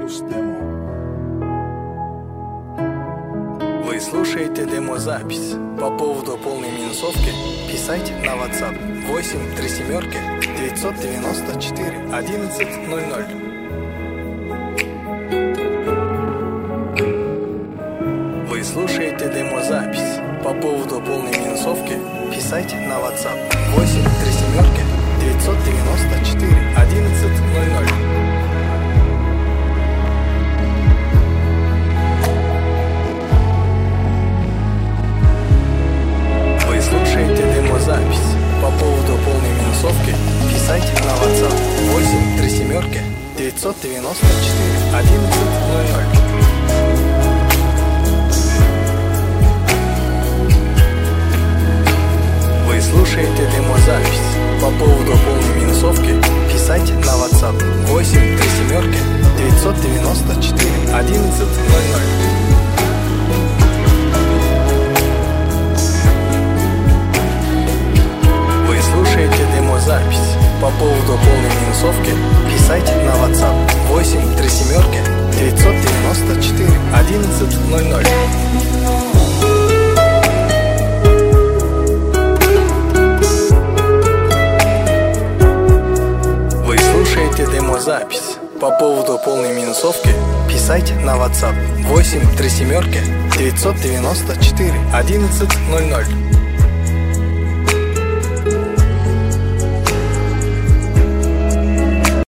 Вы слушаете демозапись. По поводу полной минусовки писайте на WhatsApp 8 3 семерки 994 1100. Вы слушаете демозапись. По поводу полной минусовки писайте на WhatsApp 8 3 семерки 994 1100. Вы слушаете демозапись. По поводу полной минусовки писайте на WhatsApp 8 3 семерки 994 1100. Вы слушаете демозапись. По поводу полной минусовки писайте на WhatsApp 8 3 семерки 994 1100. Вы слушаете демозапись. По поводу полной минусовки писайте на WhatsApp 8 3 семерки 994 1100. Демозапись. По поводу полной минусовки писайте на WhatsApp 8 3 семерки 994 1100.